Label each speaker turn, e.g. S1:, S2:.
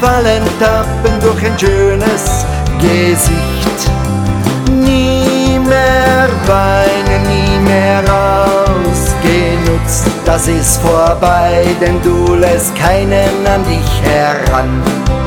S1: fallen tappen durch ein schönes Gesicht. Nie mehr weinen, nie mehr ausgenutzt, das ist vorbei, denn du lässt keinen an dich heran.